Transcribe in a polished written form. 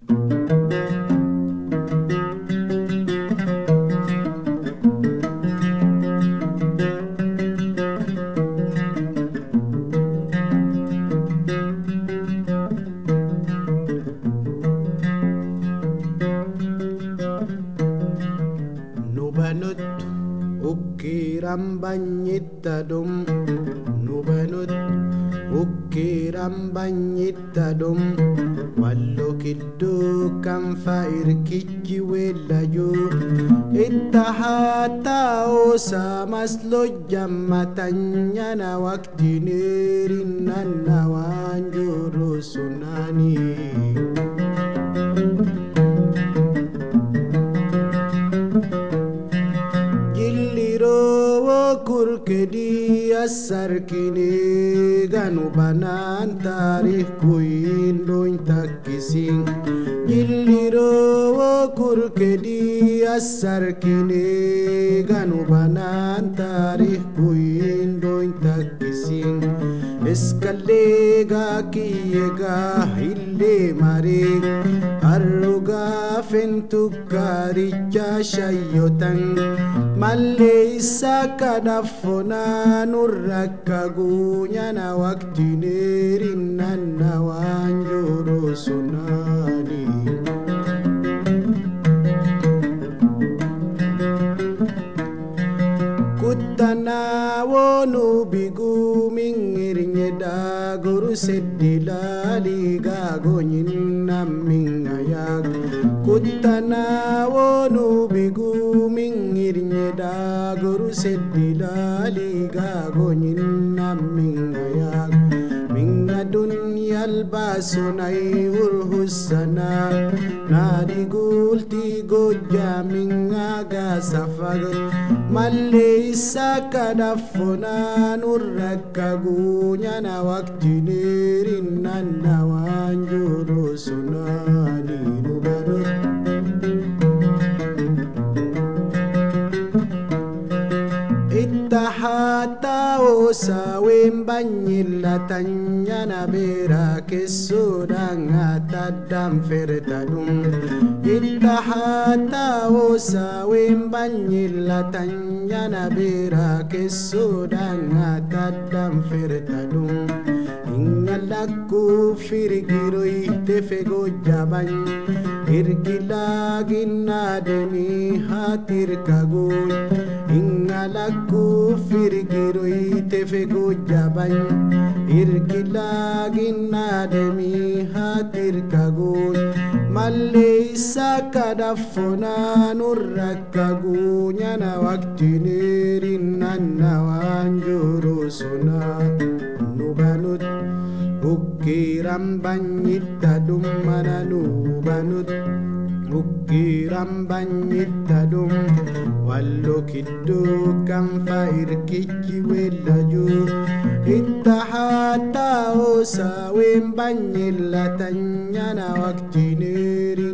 Nubanut ukiran banyitadum, nubanut ukiran banyitadum, wallo kiddu kan fair kijji welayu, ittahata osa maslo jammatanya na wakti nerin nanawan juru sunani. Kurkedi asar kini ganu banan tarikh kuin doin takising gilliro kurkedi asar kini ganu banan tarikh kuin doin takising eskallega kiyega ille mare arruga fentukaricha shayotan malle sakadafona nurrakagunya na wakti nerin nanawan juru sunani. Kutana wonu bigu mingirnya da guru sedilali gagonyin namingayak. Kutana wonu bigu mingirnya da guru sedilali gagonyin namingayak. Mingadun basunai urhusana nadi gulti goja mingaga safag malle sakadafona nurrakagunya na wakti nerin nanawan juru sunani nubarut. Ittahata osa wembanyillatanya na bera kesudang atadam fertadum. Ittahata osa wembanyillatanya na bera kesudang atadam fertadum. Ingalaku firgiroi tefego jaban irgilagin ademi hatir kagun. Ingalaku firgiroi tefego jaban irgilagin ademi hatir kagun. Malle sakadafona nurrakagunya na wakti nerin nanawan juru sunat. Nubanut ukiran banyitadum mana nubanut ukiran banyitadum wallo kiddu kan fair kijji welaju ittahata osa wembanyillatanya na wakti nerin